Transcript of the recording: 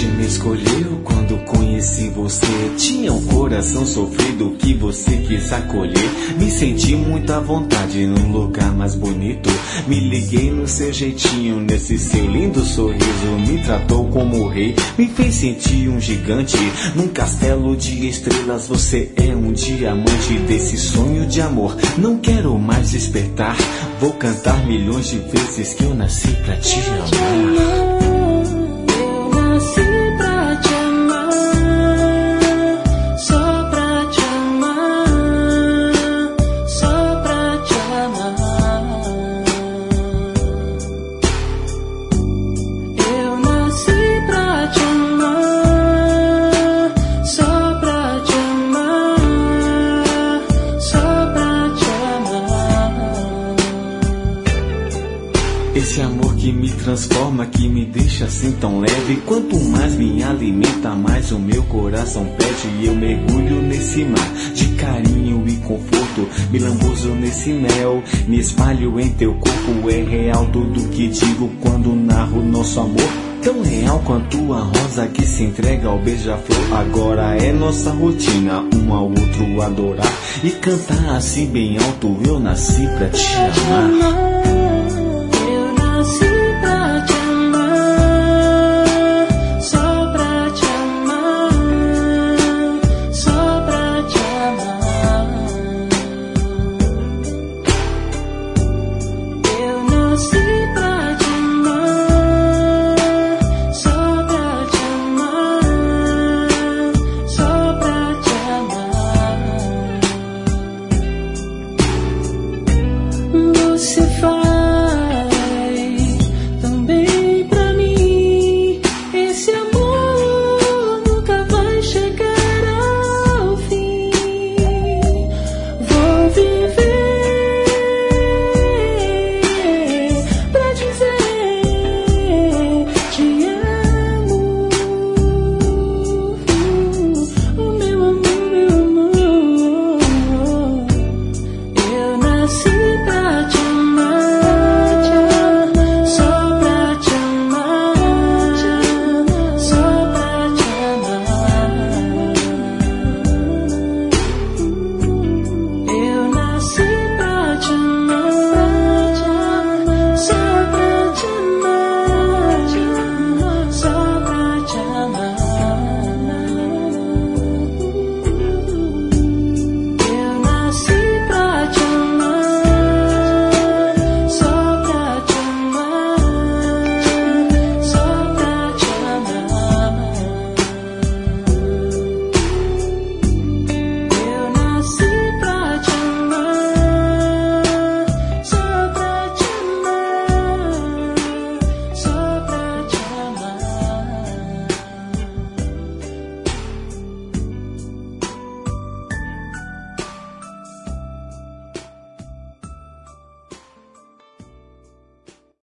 sorte me escolheu quando conheci você. Tinha um coração sofrido que você quis acolher. Me senti muito à vontade num lugar mais bonito. Me liguei no seu jeitinho, nesse seu lindo sorriso. Me tratou como rei, me fez sentir um gigante. Num castelo de estrelas você é um diamante. Desse sonho de amor não quero mais despertar. Vou cantar milhões de vezes que eu nasci pra te amar. Esse amor que me transforma, que me deixa assim tão leve. Quanto mais me alimenta, mais o meu coração pede. E eu mergulho nesse mar de carinho e conforto. Me lambuzo nesse mel, me espalho em teu corpo. É real tudo que digo quando narro nosso amor. Tão real quanto a rosa que se entrega ao beija-flor. Agora é nossa rotina, um ao outro adorar e cantar assim bem alto. Eu nasci pra te amar.